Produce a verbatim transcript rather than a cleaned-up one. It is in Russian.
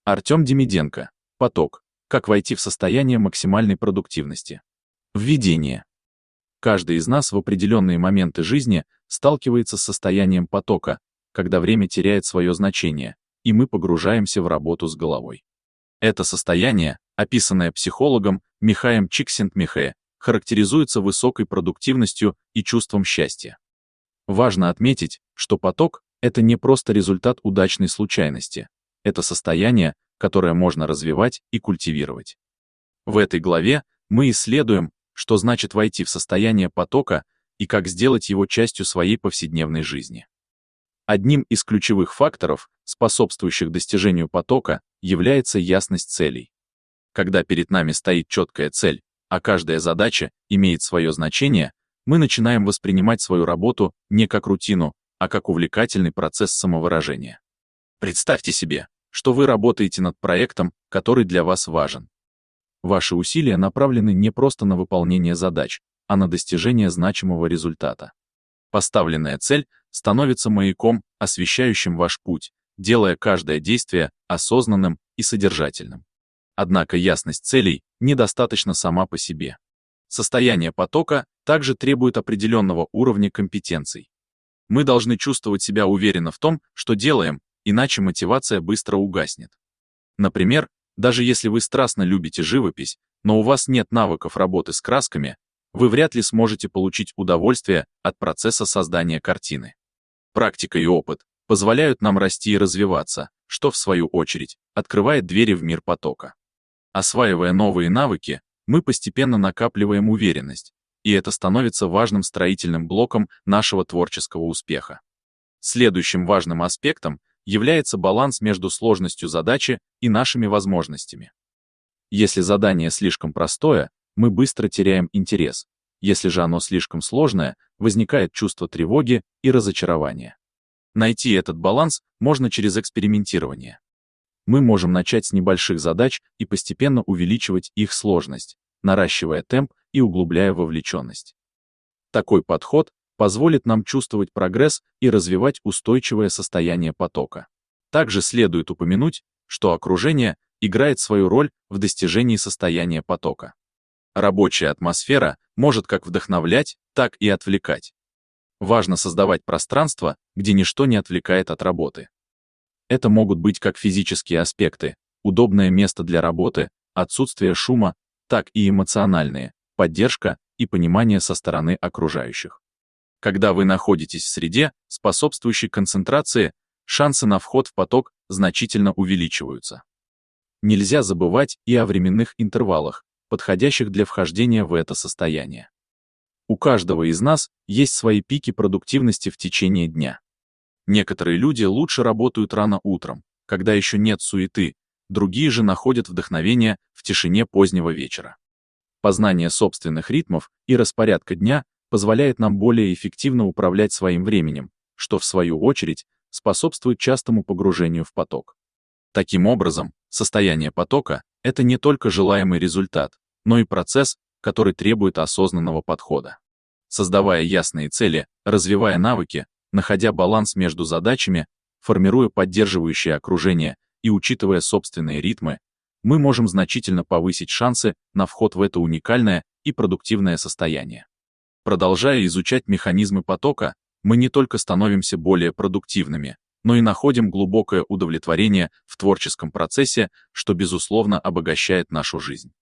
Артем Демиденко. Поток. Как войти в состояние максимальной продуктивности. Введение. Каждый из нас в определенные моменты жизни сталкивается с состоянием потока, когда время теряет свое значение, и мы погружаемся в работу с головой. Это состояние, описанное психологом Михаем Чиксентмихе, характеризуется высокой продуктивностью и чувством счастья. Важно отметить, что поток — это не просто результат удачной случайности. Это состояние, которое можно развивать и культивировать. В этой главе мы исследуем, что значит войти в состояние потока и как сделать его частью своей повседневной жизни. Одним из ключевых факторов, способствующих достижению потока, является ясность целей. Когда перед нами стоит четкая цель, а каждая задача имеет свое значение, мы начинаем воспринимать свою работу не как рутину, а как увлекательный процесс самовыражения. Представьте себе, что вы работаете над проектом, который для вас важен. Ваши усилия направлены не просто на выполнение задач, а на достижение значимого результата. Поставленная цель становится маяком, освещающим ваш путь, делая каждое действие осознанным и содержательным. Однако ясность целей недостаточна сама по себе. Состояние потока также требует определенного уровня компетенций. Мы должны чувствовать себя уверенно в том, что делаем, иначе мотивация быстро угаснет. Например, даже если вы страстно любите живопись, но у вас нет навыков работы с красками, вы вряд ли сможете получить удовольствие от процесса создания картины. Практика и опыт позволяют нам расти и развиваться, что, в свою очередь, открывает двери в мир потока. Осваивая новые навыки, мы постепенно накапливаем уверенность, и это становится важным строительным блоком нашего творческого успеха. Следующим важным аспектом является баланс между сложностью задачи и нашими возможностями. Если задание слишком простое, мы быстро теряем интерес. Если же оно слишком сложное, возникает чувство тревоги и разочарования. Найти этот баланс можно через экспериментирование. Мы можем начать с небольших задач и постепенно увеличивать их сложность, наращивая темп и углубляя вовлеченность. Такой подход позволит нам чувствовать прогресс и развивать устойчивое состояние потока. Также следует упомянуть, что окружение играет свою роль в достижении состояния потока. Рабочая атмосфера может как вдохновлять, так и отвлекать. Важно создавать пространство, где ничто не отвлекает от работы. Это могут быть как физические аспекты, удобное место для работы, отсутствие шума, так и эмоциональные, поддержка и понимание со стороны окружающих. Когда вы находитесь в среде, способствующей концентрации, шансы на вход в поток значительно увеличиваются. Нельзя забывать и о временных интервалах, подходящих для вхождения в это состояние. У каждого из нас есть свои пики продуктивности в течение дня. Некоторые люди лучше работают рано утром, когда еще нет суеты, другие же находят вдохновение в тишине позднего вечера. Познание собственных ритмов и распорядка дня позволяет нам более эффективно управлять своим временем, что, в свою очередь, способствует частому погружению в поток. Таким образом, состояние потока — это не только желаемый результат, но и процесс, который требует осознанного подхода. Создавая ясные цели, развивая навыки, находя баланс между задачами, формируя поддерживающее окружение и учитывая собственные ритмы, мы можем значительно повысить шансы на вход в это уникальное и продуктивное состояние. Продолжая изучать механизмы потока, мы не только становимся более продуктивными, но и находим глубокое удовлетворение в творческом процессе, что, безусловно, обогащает нашу жизнь.